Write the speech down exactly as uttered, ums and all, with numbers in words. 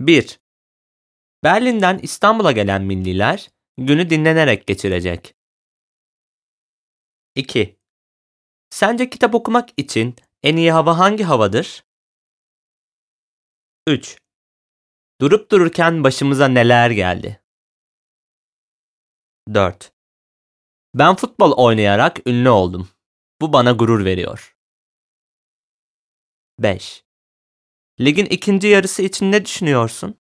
bir. Berlin'den İstanbul'a gelen milliler günü dinlenerek geçirecek. iki. Sence kitap okumak için en iyi hava hangi havadır? üç. Durup dururken başımıza neler geldi? dört. Ben futbol oynayarak ünlü oldum. Bu bana gurur veriyor. beş. Ligin ikinci yarısı için ne düşünüyorsun?